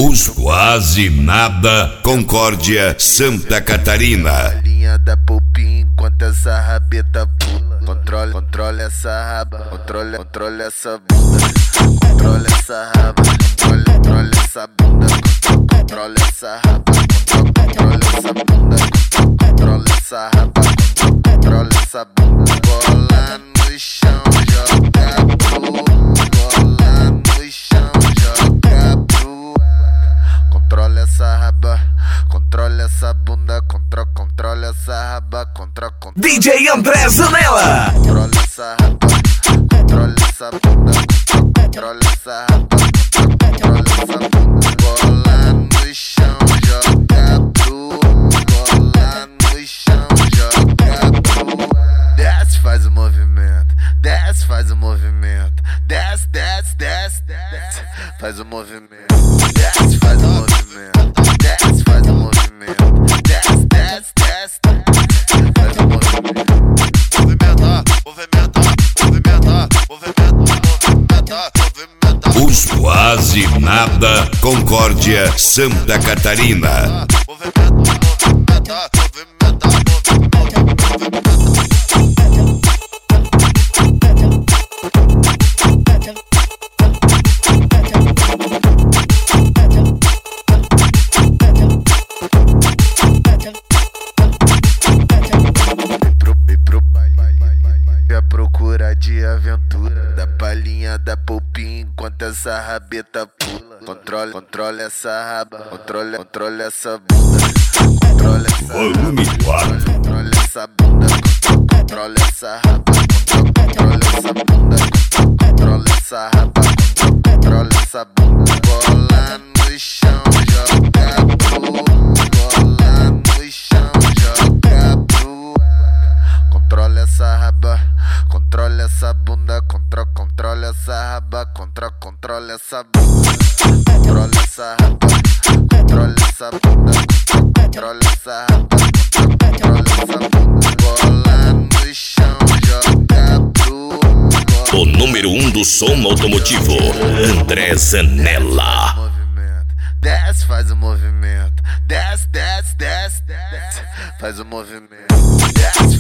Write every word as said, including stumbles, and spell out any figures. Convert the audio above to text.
Os Quase Nada, Concórdia, Santa Catarina. A linha da Poupinha enquanto essa rabeta pula. Controle, controle essa raba, controle, controle essa bunda. Controle essa raba, controle, controle essa bunda. Controle essa raba, controle essa bunda. Controle essa raba, controle essa bunda. Bola no chão, joga pro. Bola no chão, joga pro. Controle essa raba, controle essa bunda. Controle, controle essa raba, controle, controle. D J André Zanella. Controle essa raba, controle essa bunda. Controle essa raba, controle essa bunda. Bola no chão, joga pro. Bola no chão, joga pro. Desce, faz o movimento. Desce, faz o movimento. Desce, desce, desce, desce. Faz o movimento. Desce, faz o movimento. Desce, faz o movimento. Desce, desce, desce, desce. Faz o movimento. Movimentar, movimentar, movimentar, movimentar, movimentar, movimentar. Os Quase Nada, Concórdia, Santa Catarina. Movimentar, movimentar, movimentar, movimentar. A procura de aventura da palhinha da Poupinha enquanto essa rabeta pula. Controle, controle essa raba, controle, controle essa bunda. Controle essa Volume raba, quatro. controle essa bunda. Controle essa raba, controle essa bunda. Controle essa raba, controle essa bunda. Bola no chão, joga pro. Bola no chão, joga pro. Controle essa raba, controle essa bunda. Controle, controle essa raba, controle, controle essa bunda. Controle essa raba, controle essa bunda. Controle essa raba, controle essa bunda. Bola no chão, joga pro. O número um do som automotivo, André Zanella. Desce, faz o movimento. Desce, desce, desce, desce. Faz o movimento. Desce,